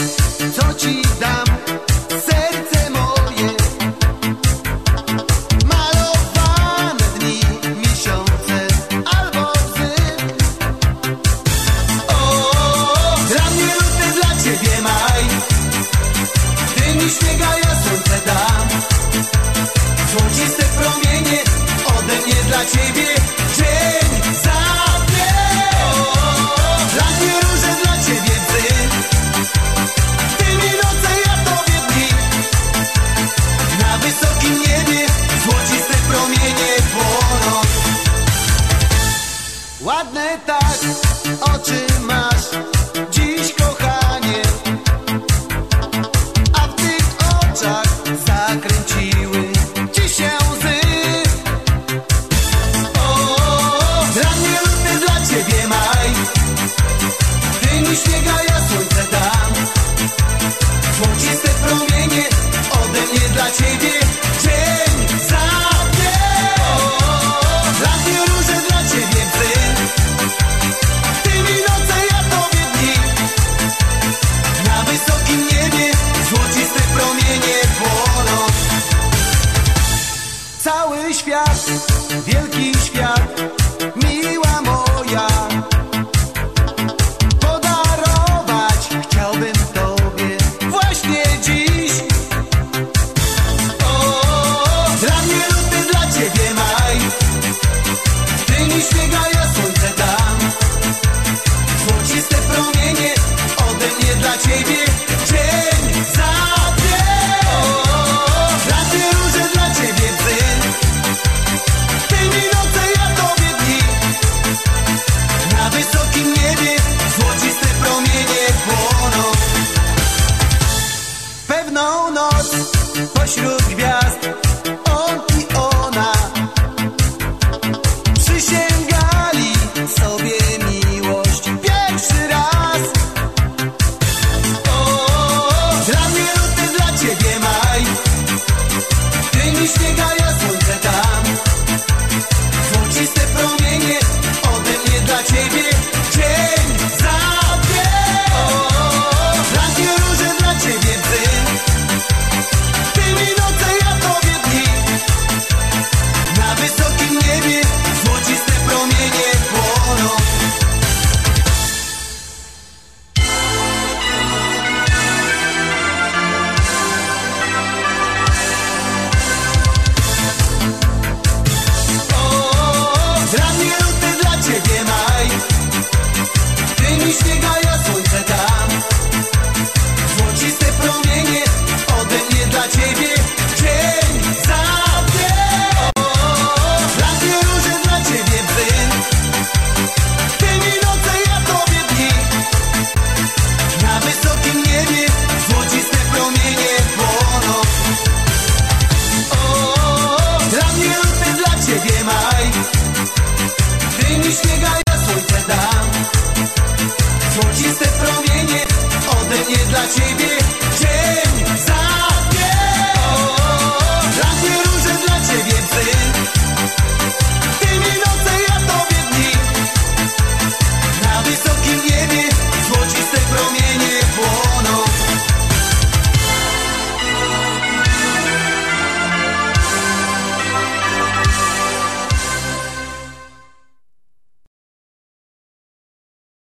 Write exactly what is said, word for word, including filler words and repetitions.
co ci dam, serce moje. Malowane dni, miesiące albo łzy. O, dla mnie luty, dla ciebie maj. Ty mi śniega, ja słońce dam. Złociste promienie ode mnie dla ciebie. Dzień za dzień. Dla mnie róże, dla ciebie łzy. Ty mi noce, ja tobie dni. Na wysokim niebie złociste promienie płoną. Ładne tak oczy masz dziś, kochanie, a w tych oczach zakręciły ci się łzy. O, dla mnie luty, dla ciebie maj. Ty mi śniega, ja słońce dam. Złociste promienie ode mnie dla ciebie. Dzień za dzień. O, dla mnie róże, dla ciebie łzy. Ty mi noce, ja tobie dni. Na wysokim niebie złociste promienie płoną. Cały świat, wielki świat, miła moja, podarować chciałbym tobie właśnie dziś. O, dla mnie luty, dla ciebie maj. Ty mi śniega, ja słońce dam. Złociste promienie ode mnie dla ciebie. Dzień za dzień. O, dla mnie róże, dla ciebie łzy. Ty mi noce, ja tobie dni. Na wysokim niebie złociste promienie płoną. Pewną noc pośród gwiazd on i ona przysięgali sobie miłość pierwszy raz. O, dla mnie luty, dla ciebie maj. Ty mi śniega, ja słońce dam. Złociste promienie ode mnie dla ciebie. Dzień za dzień. O, dla mnie róże, dla ciebie łzy. Ty mi noce, ja tobie dni. Na wysokim niebie złociste promienie płoną. O, dla mnie luty, dla ciebie maj. Ty mi śniega, ja słońce dam. Złociste promienie ode mnie dla ciebie. Dzień za dzień. O, dla mnie róże, dla ciebie łzy. Ty mi noce, ja tobie dni. Na wysokim niebie złociste promienie płoną. O, dla mnie luty, dla ciebie maj. Ty mi śniega, ja słońce dam. Złociste promienie ode mnie dla ciebie.